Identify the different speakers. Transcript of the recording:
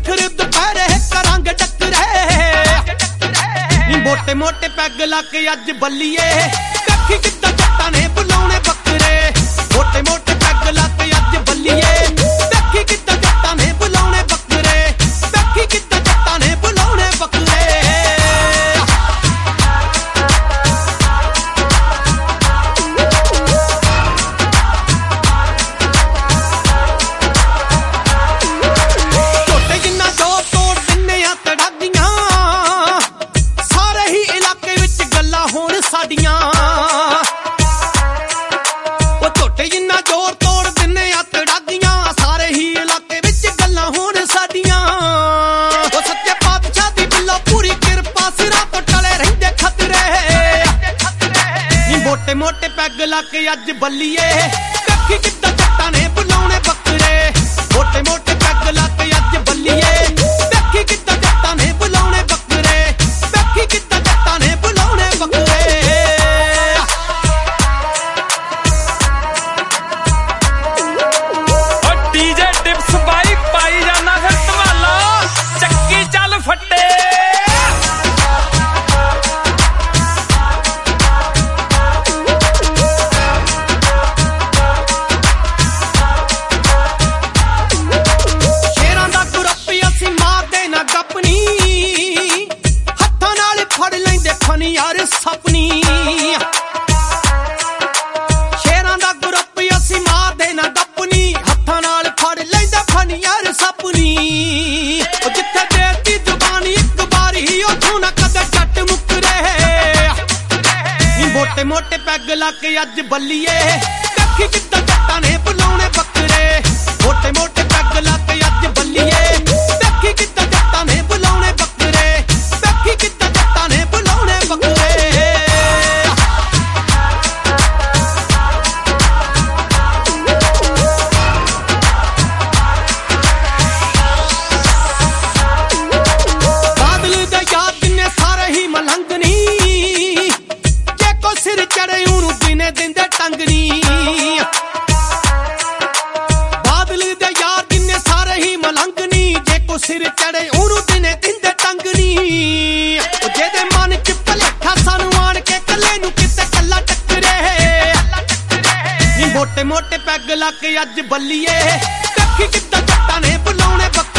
Speaker 1: शिखर दोपहरे करांगे टकरे मोटे मोटे पैग ला के अज बल्लीए कखी किद्दां जट्टां ने बुलाउणे बकरे मोटे मोटे पैग ला के अज बल्लीए कखी किद्दां जट्टां ने बुलाउणे बकरे कखी किद्दां जट्टां ने बुलाउणे बकरे झोटे जिन्ना जोर तोड़ दिन्ने आ तड़ागियां सारे ही इलाके विच गल्लां होण साडियां सच्चे पातशाह दी बिल्लो पूरी किरपा सिरां तो टले रहिंदे खतरे मोटे मोटे पैग ला के अज बल्लीए कखी किद्दां जट्टां ने बुलाउणे बकरे मोटे मोटे पैग ला के अज बल्लीए कखी किद्दां जट्टां ने बुलाउणे बकरे कखी किद्दां जट्टां ने बुलाउणे बकरे यार सपनी शेरां दा ग्रुप असीं मार देना दपनी हत्थां नाल फड़ लैंदे फनी यार सपनी जिथे देती जुबानी एक बारी उथों ना कदे जट मुकरे मोटे मोटे पैग ला के अज बल्लीए कखी किद्दां जट्टां ने बुलाउणे बकरे मोटे मोटे पैग ला के अज बल्लीए कखी किद्दां जट्टां ने बुलाउणे बकरे कखी किद्दां जट्टां ने बुलाउणे बकरे दिंदे टंगनी बादल दे यार जिन्ने सारे ही मलंगनी जे को सिर चढ़े ओनू दिने दिंदे टंगनी जेदे मन च भलेखा सानू आण के कल्ले नू किते कल्ला टकरे मोटे मोटे पैग ला के अज बल्लीए कखी किद्दां जट्टां ने बुलाउणे